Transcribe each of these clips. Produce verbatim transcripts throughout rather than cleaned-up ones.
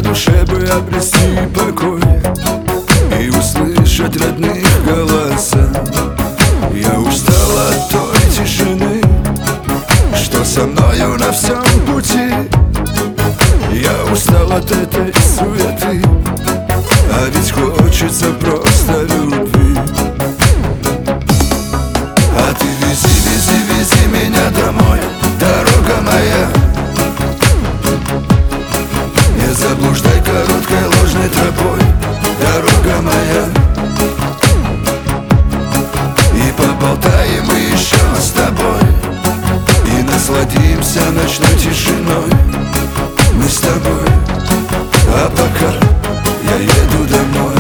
душе бы обрести покой и услышать родных голоса. Я устал от той тишины, что со мною на всем пути. Я устал от этой суеты, а ведь хочется просто любви. А ты вези, вези, вези меня домой, дорога моя. Не заблуждай короткой ложной тропой, дорога моя. И поболтаем мы еще с тобой, и насладимся ночной тишиной. Мы с тобой, а пока я еду домой.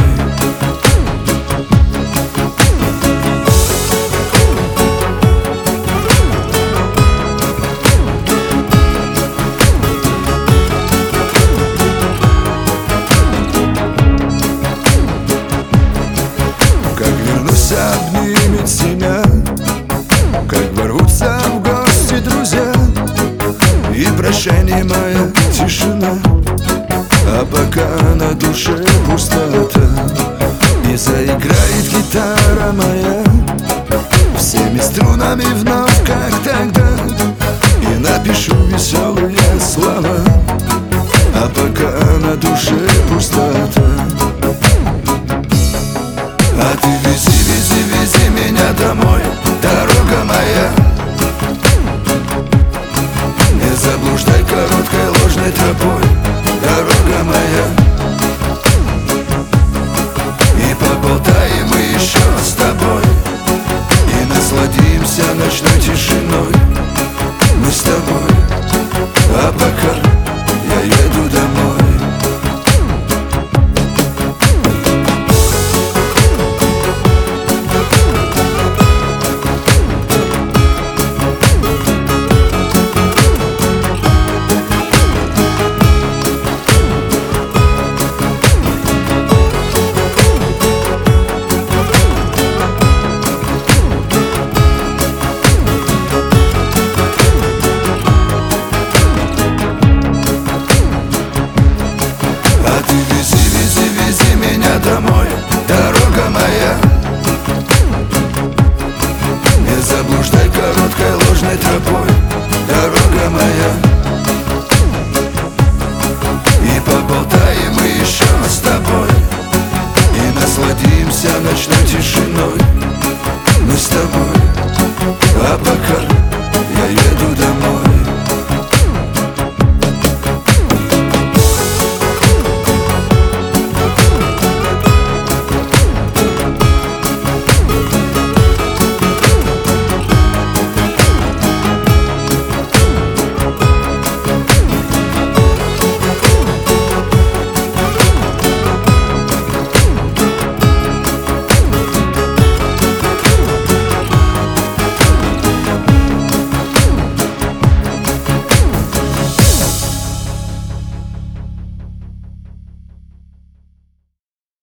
Как вернусь, обнимет семья, как ворвутся в гости друзья, и прощание моя тишина. А пока на душе пустота, и заиграет гитара моя всеми струнами вновь, как тогда, и напишу веселые слова. А пока на душе пустота. А ты вези, вези, вези меня домой,